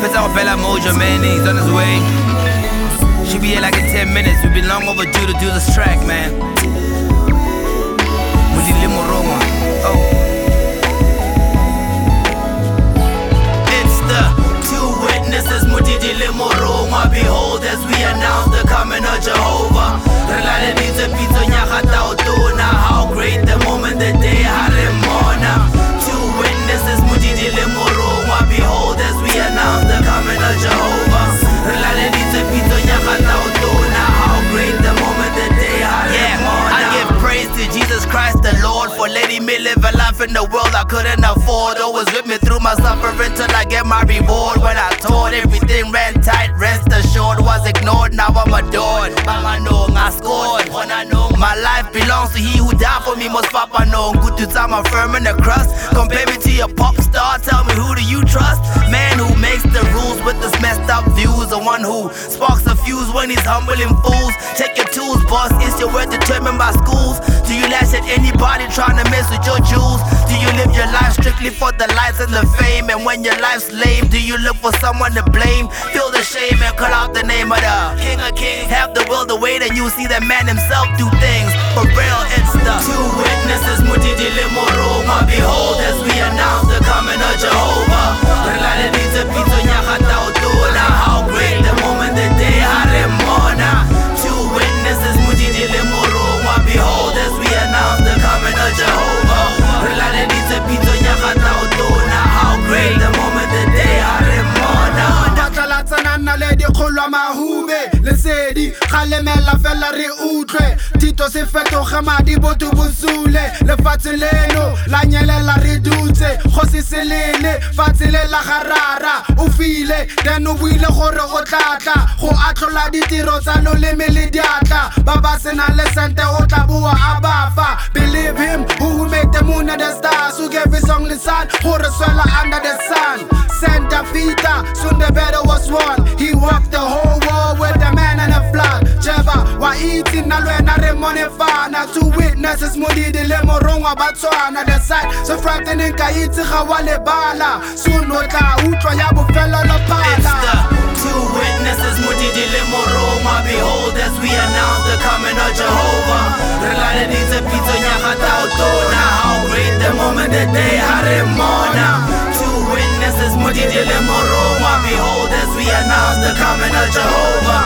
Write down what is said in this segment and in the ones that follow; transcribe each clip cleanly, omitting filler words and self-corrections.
Pizza Bella Mojo, man, he's on his way. Should be here like in 10 minutes. We've been long overdue to do this track, man. Mudile Moroma. Oh. It's the two witnesses, Mudile Moroma. Behold, as we announce the coming of Jehovah. How great the moment, the day, Harimona. Two witnesses, Mudile Moroma. Behold, as we announce the coming of Jehovah. How great the moment, the day, Harimona. I give praise to Jesus Christ the Lord for letting me live a life in the world I couldn't afford. Always with me through my suffering till I get my reward. When I thought everything ran tight, rest assured, was ignored, now I'm adored. Mama know I scored. When I know my life belongs to He who died for me, most papa know. Good to time I'm firm in the crust. Compare me to your pop star, tell me who do you trust? Man who makes the rules with this messed up views, the one who sparks a fuse when he's humbling fools. Check your tools, boss, is your word determined by schools? Do you lash at anybody trying to mess with your jewels? Do you live your life strictly for the lights and the fame? And when your life's lame, do you look for someone to blame? Feel the shame and call out the name of the King of Kings. Have the will to wait and you see the man himself do things. For real, it's the two witnesses, Mudile Moroma. Behold, as we announce the coming of Jehovah. How great the moment, the day, Harimona. Two witnesses, Mudile Moroma. Behold, as we announce the coming of Jehovah. How great the moment, the day, Harimona. Lesedi khalemela fela re utlwe Tito se fetoga madi botu bosule lefatshe leno la nyelela re dutse go se selele fatshe le la garara o file then o buile gore o tlatla go atlhola ditiro tsa loleme le diatla ba ba sena le sente o tla bua abafa. Believe Him who made the moon and the stars, who gave His only son gore swela under the sun. Santa Vita, soon the battle was won. He walked the whole world with the man and the flood. Cheva, wa iti na lwena remone fana. Two witnesses, Mudile Moroma Batswana. The sight so frightening ka iti gawale bala. Soon wota utwa ya bufelo lo pala. It's the two witnesses, Mudile Moroma. Behold, as we announce the coming of Jehovah. How great the moment, the day, Harimona. Two witnesses, Mudile Moroma. Behold, as we announce the coming of Jehovah.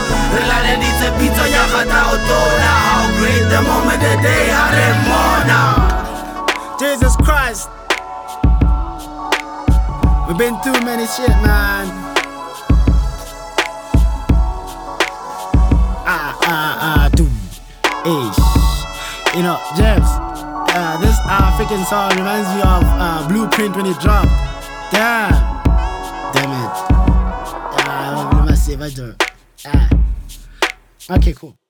How great the moment, the day, Harimona. Jesus Christ, we've been through many shit, man. Dude, you know, James, this African song reminds me of Blueprint when it dropped. Damn it. Let me see if I do it. Okay, cool.